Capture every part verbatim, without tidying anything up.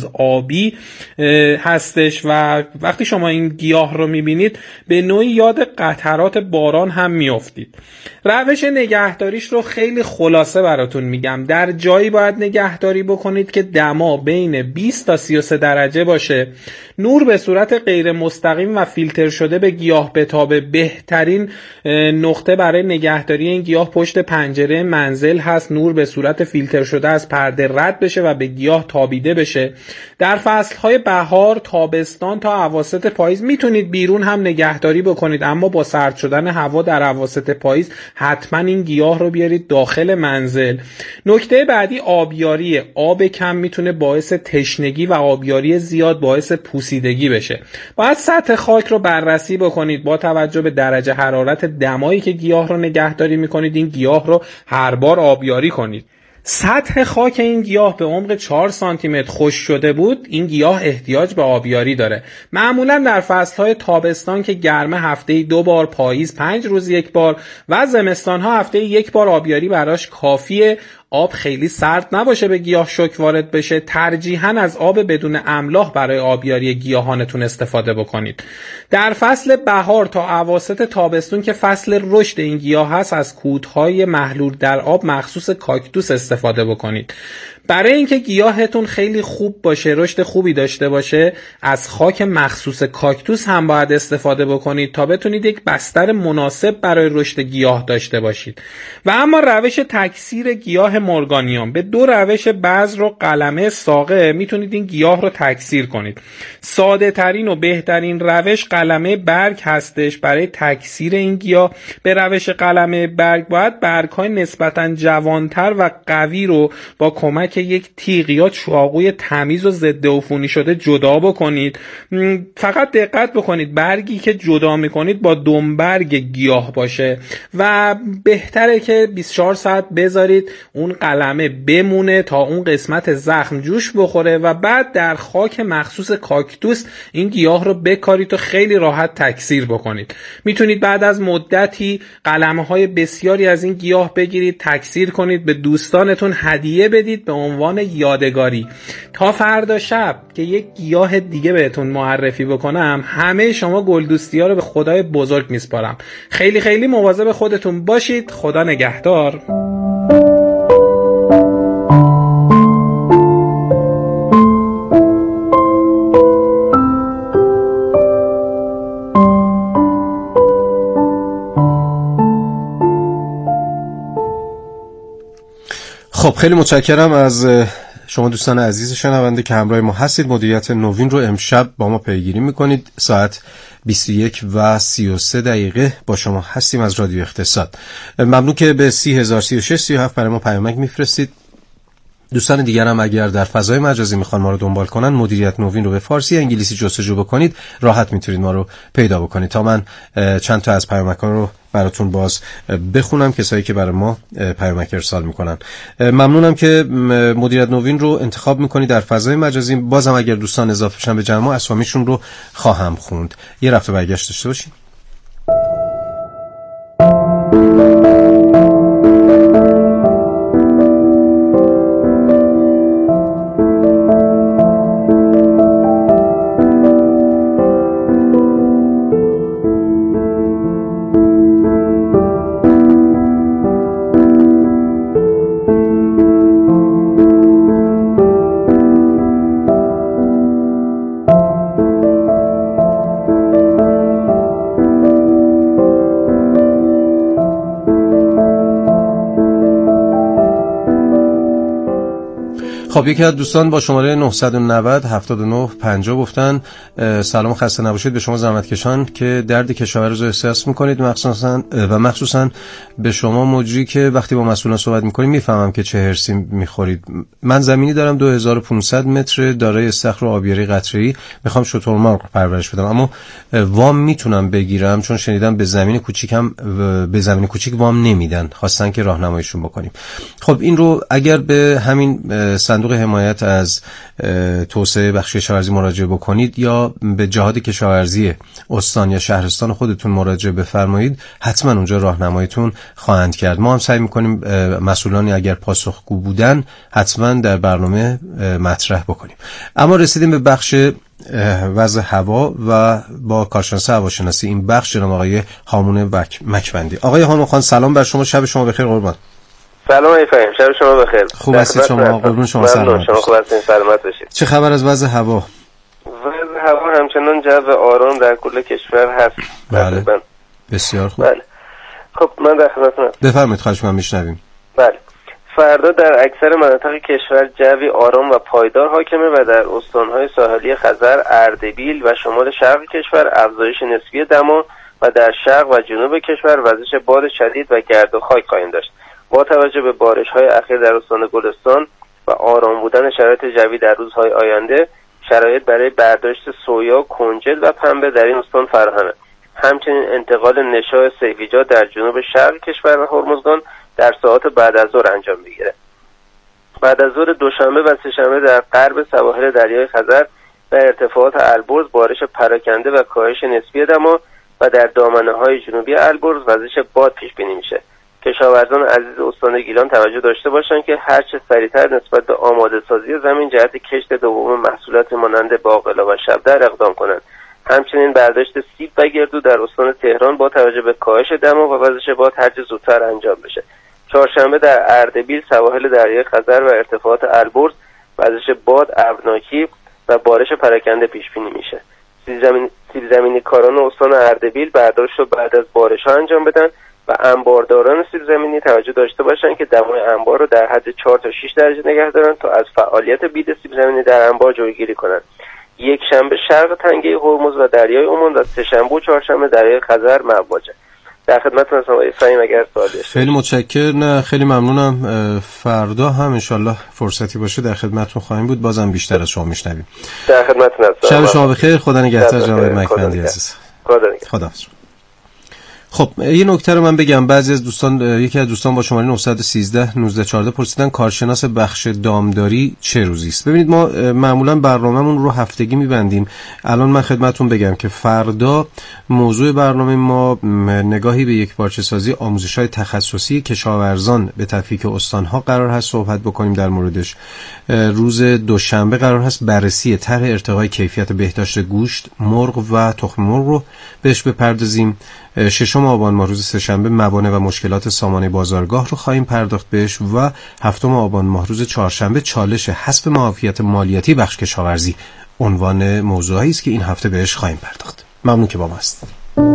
آبی هستش و وقتی شما این گیاه رو میبینید به نوعی یاد قطرات باران هم میافتید. روش نگهداریش رو خیلی خلاصه براتون میگم. در جایی باید نگهداری بکنید که دما بین بیست تا سی و سه درجه باشه، نور به صورت غیر مستقیم و فیلتر شده به گیاه بتابه. بهترین نقطه برای نگهداری این گیاه پشت پنجره منزل هست، نور به صورت فیلتر شده از پرده رد بشه و به گیاه تابیده بشه. در فصلهای بهار، تابستان تا اواسط پاییز میتونید بیرون هم نگهداری بکنید، اما با سرد شدن هوا در اواسط پاییز حتما این گیاه رو بیارید داخل منزل. نکته بعدی آبیاریه. آب کم میتونه باعث تشنگی و آبیاری زیاد باعث پوسیدگی بشه. باید سطح خاک رو بررسی بکنید با توجه به درجه حرارت دمایی که گیاه رو نگهداری میکنید. این گیاه رو هر بار آبیاری کنید. سطح خاک این گیاه به عمق چهار سانتی متر خشک شده بود، این گیاه احتیاج به آبیاری داره. معمولا در فصلهای تابستان که گرمه هفته‌ای دو بار، پاییز پنج روز یک بار و زمستانها هفته‌ای یک بار آبیاری براش کافیه. آب خیلی سرد نباشه به گیاه شوک وارد بشه. ترجیحاً از آب بدون املاح برای آبیاری گیاهانتون استفاده بکنید. در فصل بهار تا اواسط تابستون که فصل رشد این گیاه هست، از کودهای محلول در آب مخصوص کاکتوس استفاده بکنید. برای اینکه گیاهتون خیلی خوب باشه، رشد خوبی داشته باشه، از خاک مخصوص کاکتوس هم باید استفاده بکنید تا بتونید یک بستر مناسب برای رشد گیاه داشته باشید. و اما روش تکثیر گیاه مورگانیوم، به دو روش بذر و قلمه ساقه میتونید این گیاه رو تکثیر کنید. ساده ترین و بهترین روش قلمه برگ هستش برای تکثیر این گیاه. به روش قلمه برگ باید برگ‌های نسبتاً جوانتر و قوی رو با کمک که یک تیغ یا چاقوی تمیز و ضد عفونی شده جدا بکنید. فقط دقت بکنید برگی که جدا میکنید با دنبرگ گیاه باشه و بهتره که بیست و چهار ساعت بذارید اون قلمه بمونه تا اون قسمت زخم جوش بخوره و بعد در خاک مخصوص کاکتوس این گیاه رو بکارید و خیلی راحت تکثیر بکنید. میتونید بعد از مدتی قلمه های بسیاری از این گیاه بگیرید، تکثیر کنید، به دوستانتون هدیه بدید به عنوان یادگاری. تا فردا شب که یک گیاه دیگه بهتون معرفی بکنم، همه شما گلدوستی ها رو به خدای بزرگ میسپارم. خیلی خیلی مواظب خودتون باشید. خدا نگهدار. خب خیلی متشکرم از شما دوستان عزیز شنونده که همراه ما هستید. مدیریت نوین رو امشب با ما پیگیری میکنید. ساعت بیست و یک و سی و سه دقیقه با شما هستیم از رادیو اقتصاد. ممنون که به سی هزار سی و شش سی و هفت برای ما پیامک میفرستید. دوستان دیگر هم اگر در فضای مجازی میخوان ما رو دنبال کنن، مدیریت نوین رو به فارسی انگلیسی جستجو بکنید، راحت میتونید ما رو پیدا بکنید. تا من چند تا از پیامک‌ها رو براتون باز بخونم، کسایی که برای ما پیامک ارسال میکنن. ممنونم که مدیریت نوین رو انتخاب میکنید در فضای مجازی. بازم اگر دوستان اضافه شن به جمع، اسامیشون رو خواهم خوند. یه رفته برگشت داشته باشین. خب یکی از دوستان با شماره نه نه صفر هفت نه پنجاه گفتن سلام، خسته نباشید به شما زحمتکشان که درد کشاورز رو احساس میکنید، مخصوصا و مخصوصا به شما مجری که وقتی با مسئولان صحبت میکنید میفهمم که چه هرسی میخورید. من زمینی دارم دو هزار و پانصد متر دارای استخر و آبیاری قطره‌ای، میخوام شترمرغ پرورش بدم، اما وام میتونم بگیرم؟ چون شنیدم به زمین کوچیکم به زمین کوچیک وام نمیدن، خواستن که راهنماییشون بکنیم. خب این رو اگر به همین صندوق حمایت از توسعه بخش کشاورزی مراجعه بکنید یا به جهاد کشاورزی استان یا شهرستان خودتون مراجعه بفرمایید، حتما اونجا راهنماییتون خواهند کرد. ما هم سعی می‌کنیم مسئولانی اگر پاسخگو بودن حتما در برنامه مطرح بکنیم. اما رسیدیم به بخش وضع هوا و با کارشناس هواشناسی این بخش جناب آقای هامون مکوندی. آقای هامون خان سلام بر شما، شب شما بخیر قربان. سلام ای فهیم، شب شما بخیر. خوب هستید شما؟ قربون شما، سلام. شما خوب هستید، سلامت باشید. چه خبر از وضع هوا؟ وضع هوا همچنان جو آرام در کل کشور هست. بله. بسیار خوب. بله. خب من در خدمتتونم. بفرمایید، خواهش می‌کنم میشنویم. بله. فردا در اکثر مناطق کشور جوی آرام و پایدار حاکمه و در استان‌های ساحلی خزر، اردبیل و شمال شرق کشور افزایش نسبی دما و در شرق و جنوب کشور وزش باد شدید و گرد و خاک خواهیم داشت. با توجه به بارش‌های اخیر در استان گلستان و آرام بودن شرایط جوی در روزهای آینده، شرایط برای برداشت سویا، کنجد و پنبه در این استان فراهمه. همچنین انتقال نشاء سیفیجات در جنوب شرق کشور و هرمزگان در ساعات بعد از ظهر انجام میگیره. بعد از ظهر دوشنبه و سه‌شنبه در غرب سواحل دریای خزر و ارتفاعات البرز بارش پراکنده و کاهش نسبی دما و در دامنه‌های جنوبی البرز وزش باد پیش بینی میشه. کشاورزان عزیز استان گیلان توجه داشته باشند که هرچه سریعتر نسبت به آماده سازی زمین جهت کشت دوم محصولات مانند باقلا و شبدر اقدام کنند. همچنین برداشت سیب و گردو در استان تهران با توجه به کاهش دما و وزش باد هرچه زودتر انجام بشه. چهارشنبه در اردبیل سواحل دریای خزر و ارتفاعات البرز وزش باد ابرناکی و بارش پراکنده پیش بینی میشه. سیب زمینی سیب زمینی کاران استان اردبیل برداشت رو بعد از بارش‌ها انجام بدن و انبارداران سیب زمینی توجه داشته باشن که دمای انبار رو در حد چهار تا شش درجه نگه دارن تا از فعالیت بید سیب زمینی در انبار جلوگیری کنن. یک شنبه شرق تنگه هرمز و دریای عمان و سه شنبه و چهارشنبه دریای خزر مواجه. در خدمتتون هستم آقای فهیم اگر سوالی داشتید. خیلی متشکرم، نه خیلی ممنونم. فردا هم انشالله فرصتی باشه در خدمتتون خواهیم بود، بازم بیشتر از شما میشنویم. در خدمتتون هستم. شب شما بخیر، خدا نگهدار جناب مکوندی عزیز. خدا نگهدار. خداحافظ. خب یه نکته رو من بگم، بعضی از دوستان، یکی از دوستان با شماره نه یک سه نه نه چهارده پرسیدن کارشناس بخش دامداری چه روزی است. ببینید ما معمولا برنامه‌مون رو هفتگی می‌بندیم. الان من خدمتتون بگم که فردا موضوع برنامه ما نگاهی به یک پارچه سازی آموزش‌های تخصصی کشاورزان به تفکیک استان‌ها قرار هست صحبت بکنیم در موردش. روز دوشنبه قرار هست بررسی طرح ارتقای کیفیت بهداشت گوشت، مرغ و تخم مرغ رو بهش بپردازیم. ششم آبان ماه روز سه‌شنبه موانع و مشکلات سامانه بازارگاه رو خواهیم پرداخت بهش و هفتم آبان ماه روز چهارشنبه چالش حذف معافیت مالیاتی بخش کشاورزی عنوان موضوعی است که این هفته بهش خواهیم پرداخت. ممنون که با ما هستید.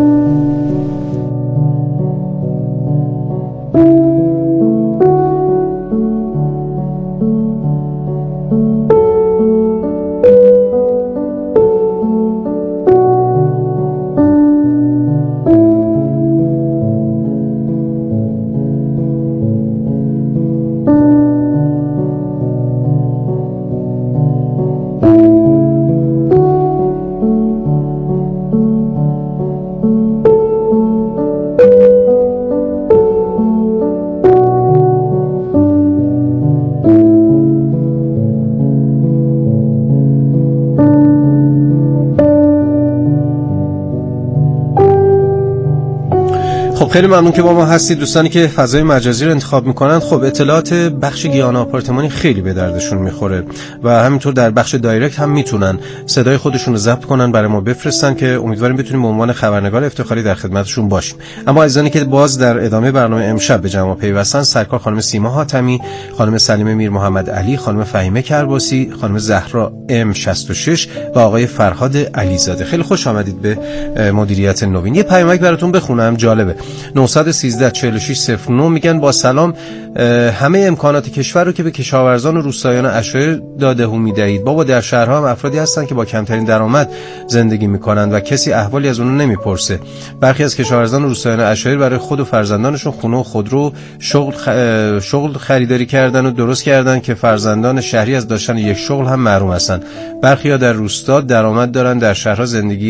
خیلی ممنون که با ما هستید. دوستانی که فضای مجازی رو انتخاب میکنن، خب اطلاعات بخش گیان آپارتمانی خیلی به دردشون میخوره و همینطور در بخش دایرکت هم میتونن صدای خودشون رو ضبط کنن برای ما بفرستن که امیدواریم بتونیم به عنوان خبرنگار افتخاری در خدمتشون باشیم. اما عزیزانی که باز در ادامه برنامه امشب به جمع پیوستن، سرکار خانم سیما حاتمی، خانم سلیمه میر محمد علی، خانم فهیمه کرباسی، خانم زهرا ام شصت و شش و آقای فرهاد علیزاده. خیلی خوش آمدید به مدیریت نوین. یه پیامک براتون بخونم، جالبه. نه یک سه چهار شش صفر نه میگن با سلام، همه امکانات کشور رو که به کشاورزان و روستایان عشایر داده هو میدهید. بابا در شهرها هم افرادی هستن که با کمترین درآمد زندگی میکنن و کسی احوالی از اونها نمیپرسه. برخی از کشاورزان و روستایان عشایر برای خود و فرزندانشون خونه و خودرو شغل خ... شغل خریداری کردن و درست کردن که فرزندان شهری از داشتن یک شغل هم محروم هستن. برخی ها در روستا درآمد دارن، در شهرها زندگی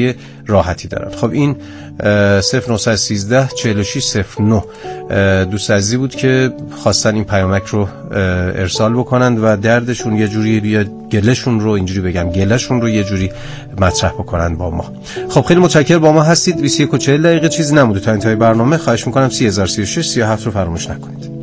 راحتی دارن. خب این صفر نهصد و سیزده چهل و شش صفر نه دوست عزیزی بود که خواستن این پیامک رو ارسال بکنند و دردشون یه جوری یا گلهشون رو اینجوری بگم گلهشون رو یه جوری مطرح بکنن با ما. خب خیلی متشکرم با ما هستید. بیست و یک و چهل دقیقه چیزی نمونده تا انتهای برنامه. خواهش میکنم سی هزار و سی و شش سی و هفت رو فراموش نکنید.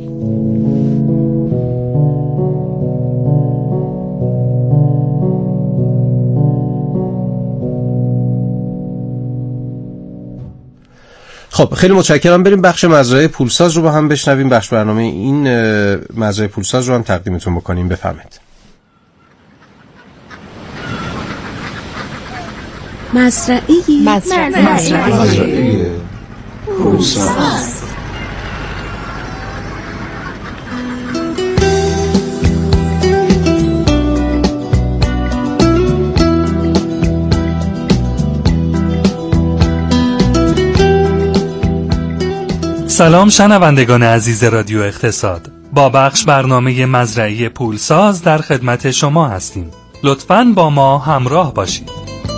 خب خیلی متشکرم. بریم بخش مزرعه پولساز رو با هم بشنویم. بخش برنامه این مزرعه پولساز رو هم تقدیمتون بکنیم. بفرمایید. مزرعه مزرعه پولساز. سلام شنوندگان عزیز رادیو اقتصاد، با بخش برنامه مزرعه پولساز در خدمت شما هستیم. لطفاً با ما همراه باشید.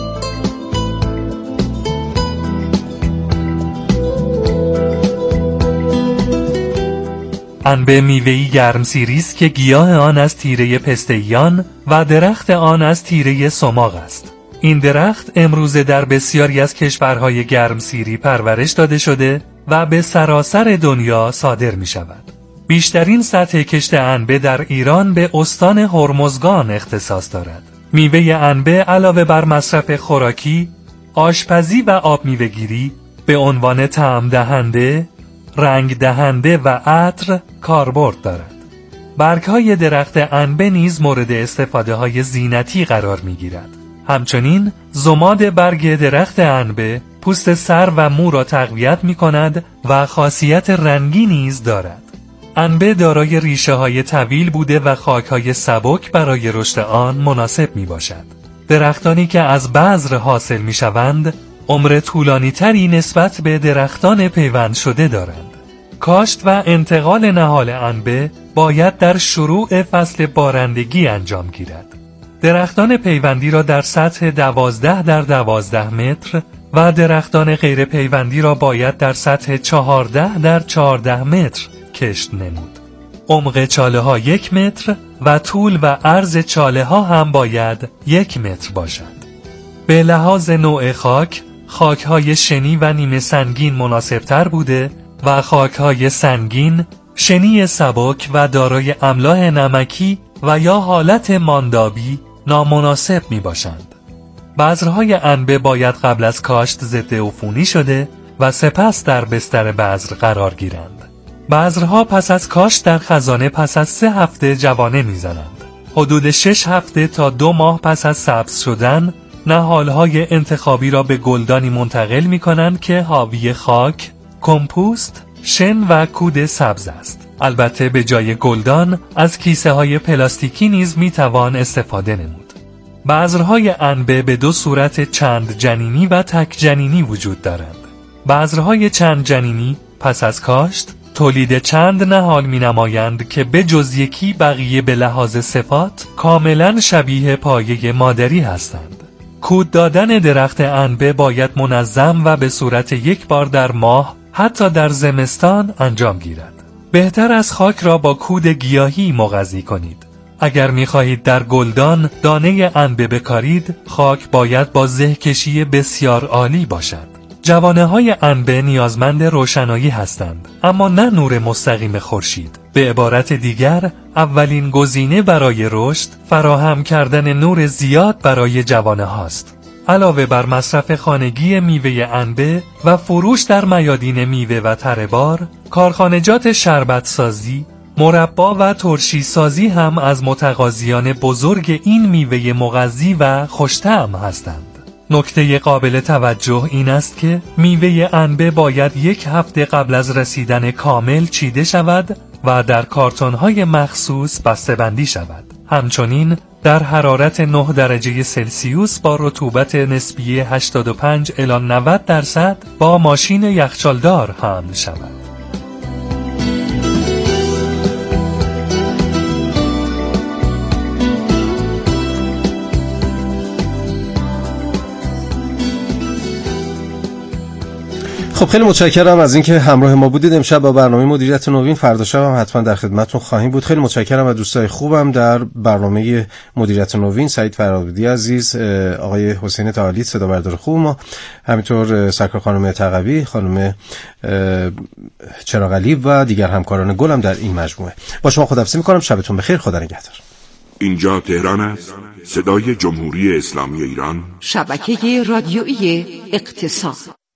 انبه میوه‌ای گرمسیری است که گیاه آن از تیره پسته‌ایان و درخت آن از تیره سماق است. این درخت امروزه در بسیاری از کشورهای گرمسیری پرورش داده شده و به سراسر دنیا صادر می شود. بیشترین سطح کشت انبه در ایران به استان هرمزگان اختصاص دارد. میوه انبه علاوه بر مصرف خوراکی، آشپزی و آب میوه‌گیری به عنوان طعم دهنده، رنگ دهنده و عطر کاربرد دارد. برگ‌های درخت انبه نیز مورد استفاده های زینتی قرار می گیرد. همچنین ضماد برگ درخت انبه پوست سر و مو را تقویت می کند و خاصیت رنگی نیز دارد. انبه دارای ریشه های طویل بوده و خاک های سبک برای رشد آن مناسب می باشد. درختانی که از بذر حاصل می شوند عمر طولانی تری نسبت به درختان پیوند شده دارند. کاشت و انتقال نهال انبه باید در شروع فصل بارندگی انجام گیرد. درختان پیوندی را در سطح دوازده در دوازده متر و درختان غیر پیوندی را باید در سطح چهارده در چهارده متر کشت نمود. عمق چاله ها یک متر و طول و عرض چاله ها هم باید یک متر باشد. به لحاظ نوع خاک، خاک های شنی و نیمه سنگین مناسب تر بوده و خاک های سنگین، شنی سبک و دارای املاح نمکی و یا حالت ماندابی نامناسب می باشند. بذرهای انبه باید قبل از کاشت ضد عفونی شده و سپس در بستر بذر قرار گیرند. بذرها پس از کاشت در خزانه پس از سه هفته جوانه می زنند. حدود شش هفته تا دو ماه پس از سبز شدن، نهالهای انتخابی را به گلدانی منتقل می کنند که حاوی خاک، کمپوست، شن و کود سبز است. البته به جای گلدان از کیسه های پلاستیکی نیز می توان استفاده نمود. بذرهای انبه به دو صورت چند جنینی و تک جنینی وجود دارند. بذرهای چند جنینی پس از کاشت تولید چند نهال می نمایند که به جز یکی بقیه به لحاظ صفات کاملا شبیه پایه مادری هستند. کود دادن درخت انبه باید منظم و به صورت یک بار در ماه حتی در زمستان انجام گیرد. بهتر از خاک را با کود گیاهی مغذی کنید. اگر می خواهید در گلدان دانه انبه بکارید، خاک باید با زهکشی بسیار عالی باشد. جوانه های انبه نیازمند روشنایی هستند، اما نه نور مستقیم خورشید. به عبارت دیگر، اولین گزینه برای رشد فراهم کردن نور زیاد برای جوانه هاست. علاوه بر مصرف خانگی میوه انبه و فروش در میادین میوه و تره بار، کارخانجات شربت سازی، مربا و ترشی سازی هم از متقاضیان بزرگ این میوه مغذی و خوش‌طعم هستند. نکته قابل توجه این است که میوه انبه باید یک هفته قبل از رسیدن کامل چیده شود و در کارتون‌های مخصوص بسته‌بندی شود. همچنین در حرارت نه درجه سلسیوس با رطوبت نسبی هشتاد و پنج الی نود درصد با ماشین یخچالدار حمل شود. خب خیلی متشکرم از اینکه همراه ما بودید امشب با برنامه مدیریت نوین. فردا شب هم حتما در خدمتتون خواهیم بود. خیلی متشکرم از دوستای خوبم در برنامه مدیریت نوین، سعید فرهادی عزیز، آقای حسین تعالی صدا بردار خوب ما، همینطور سرکار خانم تقوی، خانم چراغ علی و دیگر همکاران گلم در این مجموعه. با شما خداحافظی می‌کنم. شبتون بخیر. خدا نگهدار. اینجا تهران است، صدای جمهوری اسلامی ایران، شبکه رادیویی اقتصاد.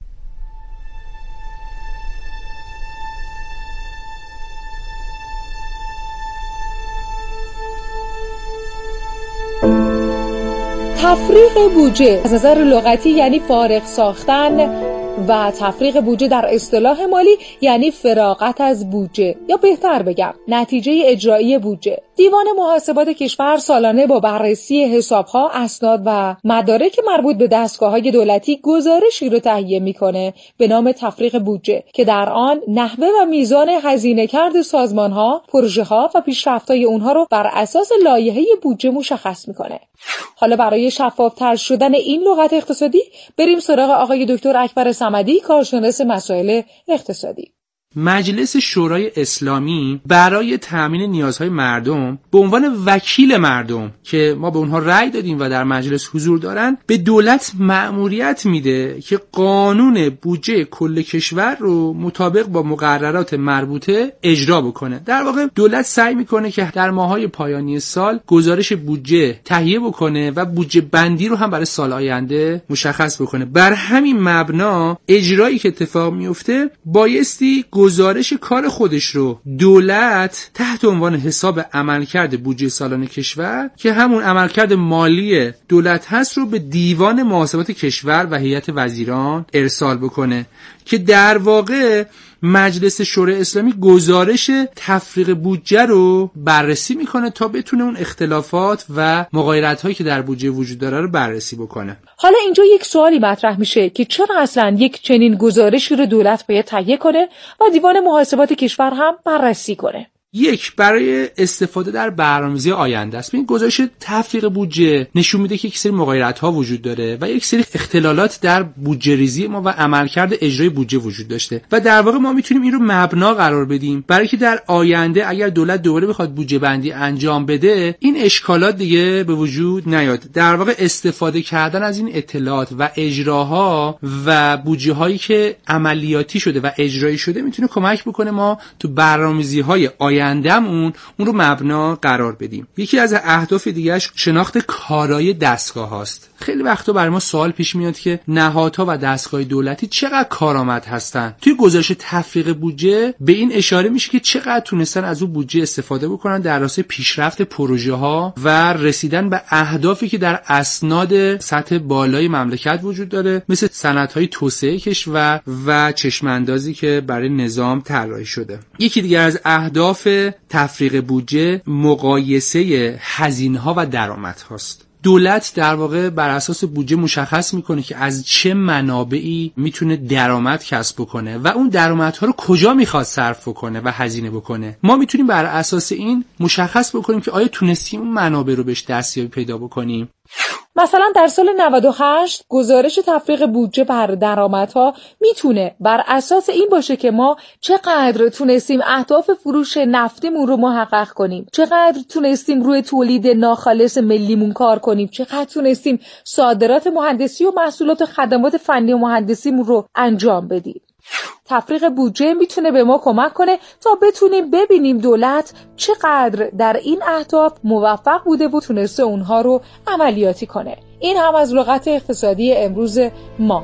تفریغ بودجه از نظر لغتی یعنی فارغ ساختن و تفریغ بودجه در اصطلاح مالی یعنی فراغت از بودجه، یا بهتر بگم نتیجه اجرایی بودجه. دیوان محاسبات کشور سالانه با بررسی حسابها، اسناد و مدارک مربوط به دستگاه‌های دولتی گزارشی رو تهیه می‌کنه به نام تفریغ بودجه که در آن نحوه و میزان هزینه کرد سازمان‌ها، پروژه‌ها و پیشرفت‌های اونها رو بر اساس لایحه بودجه مشخص می‌کنه. حالا برای شفاف‌تر شدن این لغت اقتصادی بریم سراغ آقای دکتر اکبر صمدی، کارشناس مسائل اقتصادی. مجلس شورای اسلامی برای تامین نیازهای مردم به عنوان وکیل مردم که ما به اونها رأی دادیم و در مجلس حضور دارن، به دولت مأموریت میده که قانون بودجه کل کشور رو مطابق با مقررات مربوطه اجرا بکنه. در واقع دولت سعی میکنه که در ماهای پایانی سال گزارش بودجه تهیه بکنه و بودجه بندی رو هم برای سال آینده مشخص بکنه. بر همین مبنا اجرایی که اتفاق میفته بایستی گزارش کار خودش رو دولت تحت عنوان حساب عملکرد بودجه سالانه کشور که همون عملکرد مالی دولت هست رو به دیوان محاسبات کشور و هیئت وزیران ارسال بکنه که در واقع مجلس شورای اسلامی گزارش تفریغ بودجه رو بررسی میکنه تا بتونه اون اختلافات و مغایرت هایی که در بودجه وجود داره رو بررسی بکنه. حالا اینجا یک سوالی مطرح میشه که چرا اصلا یک چنین گزارشی رو دولت باید تهیه کنه و دیوان محاسبات کشور هم بررسی کنه؟ یک، برای استفاده در برنامه‌ریزی آینده است. این گزارش تفریغ بودجه نشون میده که یک سری مغایرت‌ها وجود داره و یک سری اختلالات در بودجه ریزی ما و عملکرد اجرای بودجه وجود داشته و در واقع ما میتونیم این رو مبنا قرار بدیم برای که در آینده اگر دولت دوباره بخواد بودجه بندی انجام بده این اشکالات دیگه به وجود نیاد. در واقع استفاده کردن از این اطلاعات و اجراها و بودجه‌هایی که عملیاتی شده و اجرایی شده میتونه کمک بکنه ما تو برنامه‌ریزی‌های آینده اندم اون اون رو مبنا قرار بدیم. یکی از اهداف دیگه‌اش شناخت کارایی دستگاه هاست. خیلی وقتا برای ما سوال پیش میاد که نهادها و دستگاه دولتی چقدر کارآمد هستن. توی گزارش تفریغ بودجه به این اشاره میشه که چقدر تونستن از اون بودجه استفاده بکنن در راستای پیشرفت پروژه ها و رسیدن به اهدافی که در اسناد سطح بالای مملکت وجود داره، مثل سندهای توسعه کشور و چشماندازی که برای نظام طراحی شده. یکی دیگر از اهداف تفریغ بودجه مقایسه هزینه‌ها و درآمدهاست. دولت در واقع بر اساس بودجه مشخص میکنه که از چه منابعی میتونه درآمد کسب بکنه و اون درآمدها رو کجا میخواد صرف بکنه و هزینه بکنه. ما میتونیم بر اساس این مشخص بکنیم که آیا تونستیم اون منابع رو بهش دستیابی پیدا بکنیم. مثلا در سال نود و هشت گزارش تفریغ بودجه بر درآمدها میتونه بر اساس این باشه که ما چقدر تونستیم اهداف فروش نفتمون رو محقق کنیم، چقدر تونستیم روی تولید ناخالص ملیمون کار کنیم، چقدر تونستیم صادرات مهندسی و محصولات و خدمات فنی و مهندسیمون رو انجام بدیم. تفریغ بودجه میتونه به ما کمک کنه تا بتونیم ببینیم دولت چقدر در این اهداف موفق بوده و تونسته اونها رو عملیاتی کنه. این هم از لغت اقتصادی امروز ما.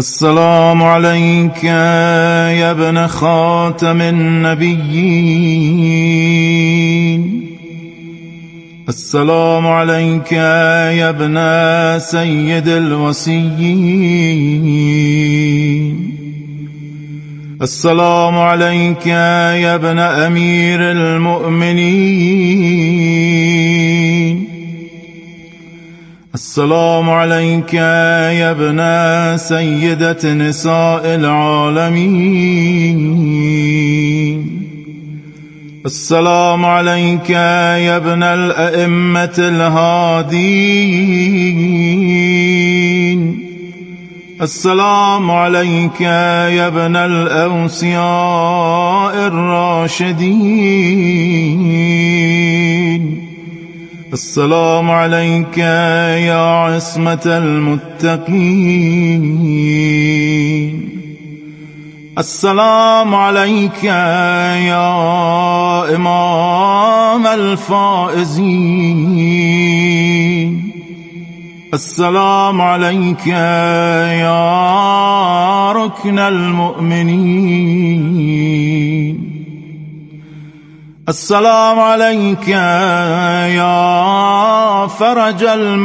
السلام عليك يا ابن خاتم النبيين. السلام عليك يا ابن سيد الوصيين. السلام عليك يا ابن أمير المؤمنين. السلام عليك يا ابن سيدة نساء العالمين. السلام عليك يا ابن الأئمة الهادين. السلام عليك يا ابن الأوصياء الراشدين. السلام عليك يا عصمة المتقين. السلام عليك يا إمام الفائزين. السلام عليك يا ركن المؤمنين. السلام عليك يا فرج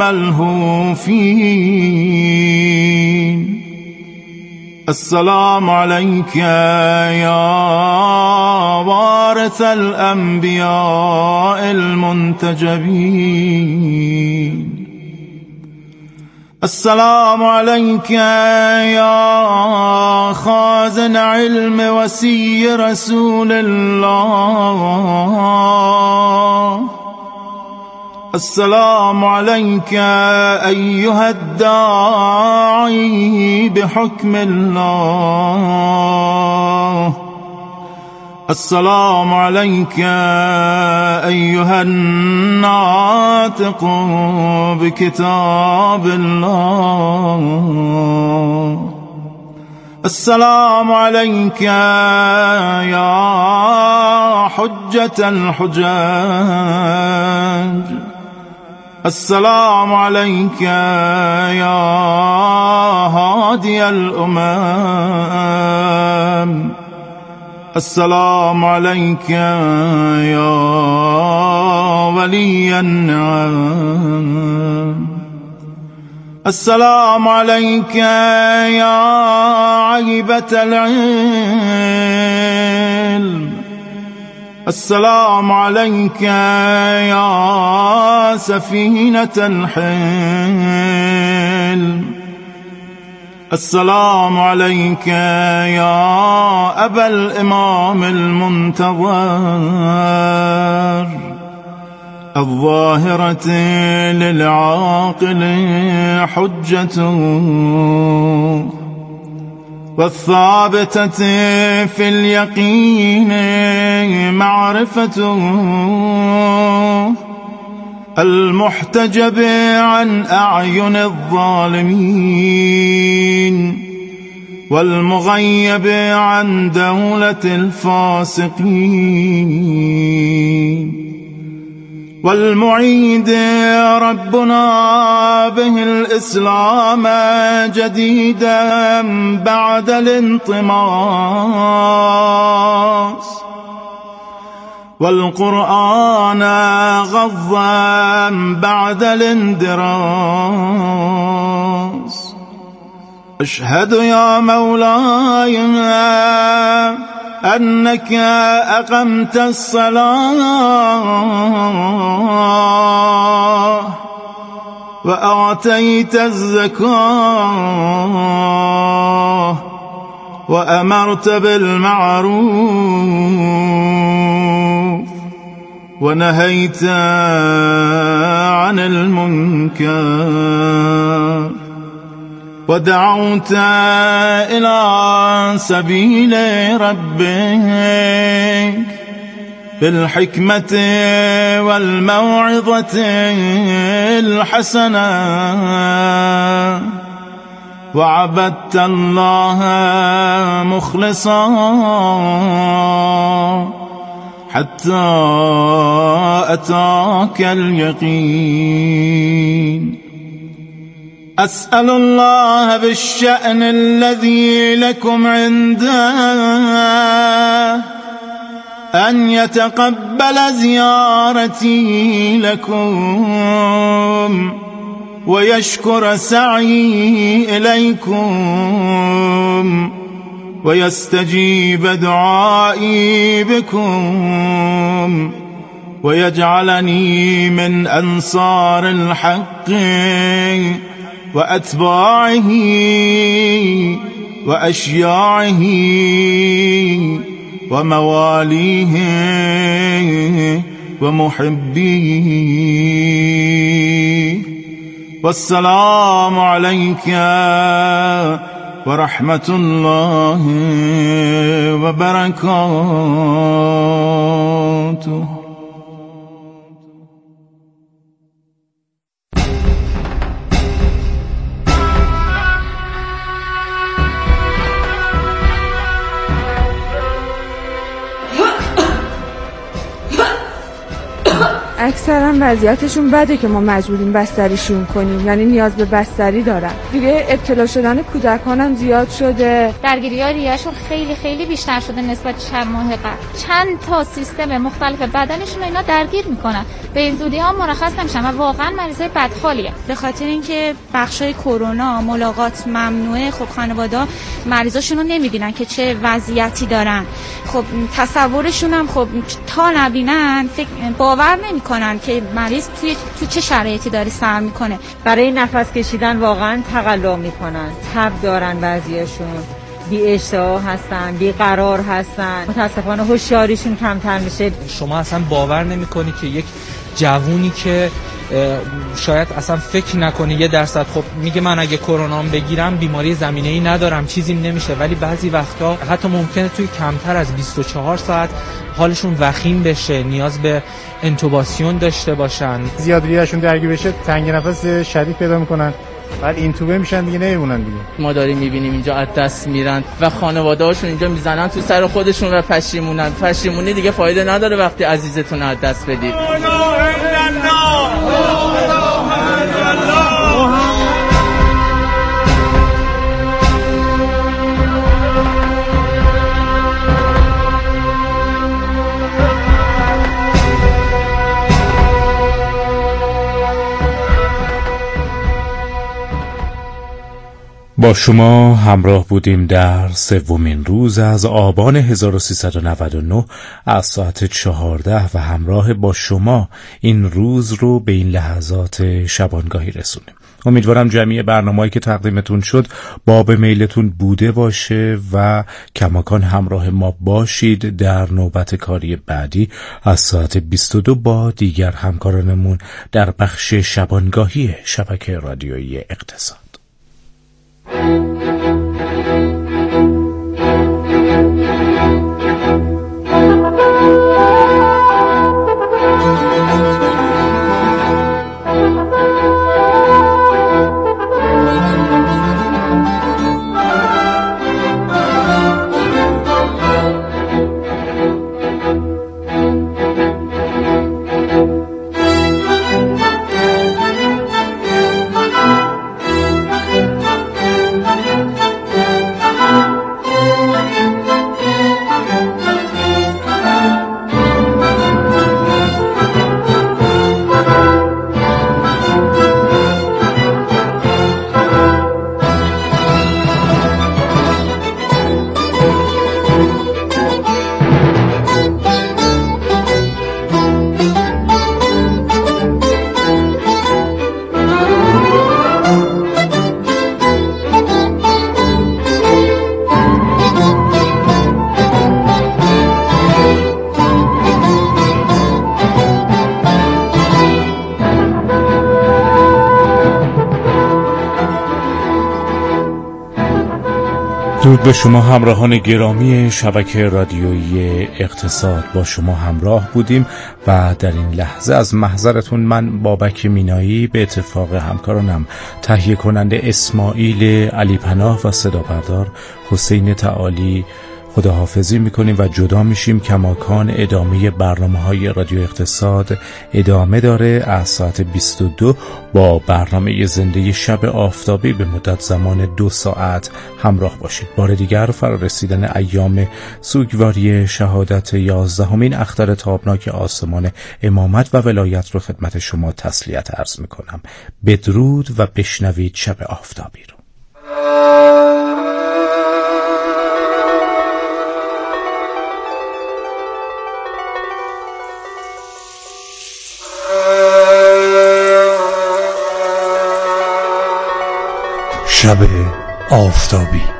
الملهوفين. السلام عليك يا وارث الأنبياء المنتجبين. السلام عليك يا خازن علم وسي رسول الله. السلام عليك أيها الداعي بحكم الله. السلام عليك أيها الناطق بكتاب الله. السلام عليك يا حجة الحجاج. السلام عليك يا هادي الأمم. السلام عليك يا ولي النعم. السلام عليك يا عيبة العلم. السلام عليك يا سفينة الحلم. السلام عليك يا أبا الإمام المنتظر. الظاهرة للعاقل حجته، والثابتة في اليقين معرفته، المحتجب عن أعين الظالمين، والمغيب عن دولة الفاسقين، والمعيد ربنا به الإسلام جديدا بعد الانطماس، والقرآن غضا بعد الاندراس. أشهد يا مولاي أنك أقمت الصلاة وأعطيت الزكاة وأمرت بالمعروف ونهيت عن المنكر، ودعوت إلى سبيل ربك بالحكمة والموعظة الحسنة، وعبدت الله مخلصا حتى أتاك اليقين. أسأل الله بالشأن الذي لكم عنده أن يتقبل زيارتي لكم ويشكر سعي إليكم ويستجيب دعائي بكم ويجعلني من أنصار الحق وأتباعه وأشياعه ومواليه ومحبيه. والسلام عليك ورحمة الله وبركاته. اکثرا وضعیتشون بده که ما مجبوریم بستریشون کنیم، یعنی نیاز به بستری دارن. دیگه ابتلا شدن کودکان هم زیاد شده، درگیری‌ها ریه‌شون خیلی خیلی بیشتر شده نسبت چند ماه قبل. چند تا سیستم مختلف بدنشون اینا درگیر میکنن، به این زودی ها مرخص نمیشن و واقعا مریضای بدحالیه. به خاطر اینکه بخشای کرونا ملاقات ممنوعه، خب خانواده‌ها مریضاشون رو نمیبینن که چه وضعیتی دارن. خب تصورشون هم خب تا نبینن فکر باور نمیکنن که مریض توی تو چه شرایطی داره سر میکنه. برای نفس کشیدن واقعا تقلا میکنن، تب دارن، بعضیاشون بی اشتها هستن، بی قرار هستن، متاسفانه هوشیاریشون کمتر میشه. شما اصلا باور نمیکنی که یک جوونی که شاید اصلا فکر نکنه یه درصد خب میگه من اگه کرونا بگیرم بیماری زمینه‌ای ندارم چیزیم نمیشه، ولی بعضی وقتا حتی ممکنه توی کمتر از بیست و چهار ساعت حالشون وخیم بشه، نیاز به انتوباسیون داشته باشن، زیاد ریه‌شون درگیر بشه، تنگ نفس شدید پیدا میکنن، بعد اینتوبه میشن دیگه نمیمونن دیگه. ما داریم میبینیم اینجا از دست میرن و خانواده‌هاشون اینجا میزنن تو سر خودشون و پشیمونن. پشیمونی دیگه فایده نداره وقتی عزیزتون از دست بدید. با شما همراه بودیم در سومین روز از آبان هزار و سیصد و نود و نه از ساعت چهارده و همراه با شما این روز رو به این لحظات شبانگاهی رسونیم. امیدوارم جمعی برنامه‌ای که تقدیمتون شد باب میلتون بوده باشه و کماکان همراه ما باشید در نوبت کاری بعدی از ساعت بیست و دو با دیگر همکارانمون در بخش شبانگاهی شبکه رادیویی اقتصاد. درود به شما همراهان گرامی شبکه رادیویی اقتصاد. با شما همراه بودیم و در این لحظه از محضرتون من بابک مینایی به اتفاق همکارانم تهیه کننده اسماعیل علی پناه و صدا بردار حسین تعالی خداحافظی میکنیم و جدا میشیم. کماکان ادامه برنامه‌های رادیو اقتصاد ادامه داره. از ساعت بیست و دو با برنامه زنده شب آفتابی به مدت زمان دو ساعت همراه باشید. بار دیگر فرا رسیدن ایام سوگواری شهادت یازدهمین اختر تابناک آسمان امامت و ولایت رو خدمت شما تسلیت عرض میکنم. بدرود و بشنوید شب آفتابی رو. شب آفتابی.